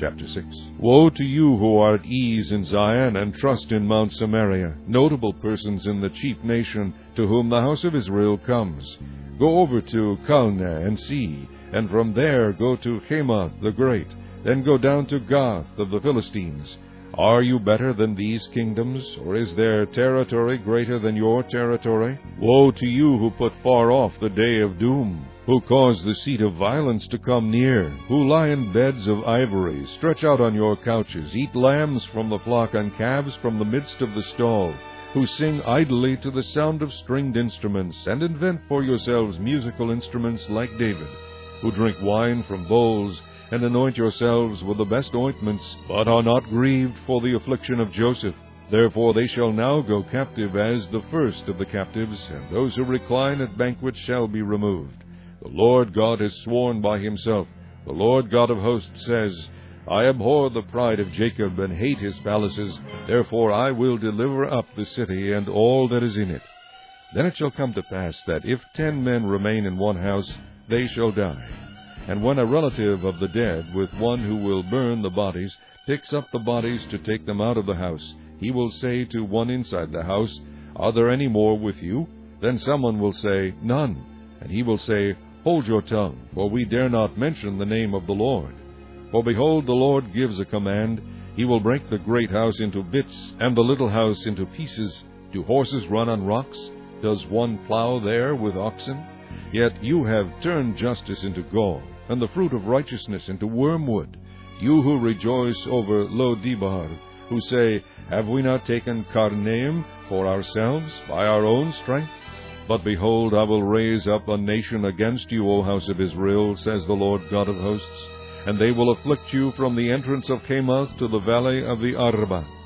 Chapter 6. Woe to you who are at ease in Zion and trust in Mount Samaria, notable persons in the chief nation to whom the house of Israel comes. Go over to Calneh and see, and from there go to Hamath the Great, then go down to Gath of the Philistines. Are you better than these kingdoms, or is their territory greater than your territory? Woe to you who put far off the day of doom, who cause the seat of violence to come near, who lie in beds of ivory, stretch out on your couches, eat lambs from the flock and calves from the midst of the stall, who sing idly to the sound of stringed instruments, and invent for yourselves musical instruments like David, who drink wine from bowls, and anoint yourselves with the best ointments, but are not grieved for the affliction of Joseph. Therefore they shall now go captive as the first of the captives, and those who recline at banquets shall be removed. The Lord God has sworn by himself. The Lord God of hosts says, I abhor the pride of Jacob, and hate his palaces. Therefore I will deliver up the city, and all that is in it. Then it shall come to pass that if 10 men remain in one house, they shall die. And when a relative of the dead, with one who will burn the bodies, picks up the bodies to take them out of the house, he will say to one inside the house, Are there any more with you? Then someone will say, None. And he will say, Hold your tongue, for we dare not mention the name of the Lord. For behold, the Lord gives a command. He will break the great house into bits, and the little house into pieces. Do horses run on rocks? Does one plow there with oxen? Yet you have turned justice into gall, and the fruit of righteousness into wormwood. You who rejoice over Lo-debar, who say, Have we not taken Karnaim for ourselves by our own strength? But behold, I will raise up a nation against you, O house of Israel, says the Lord God of hosts, and they will afflict you from the entrance of Hamath to the valley of the Arabah.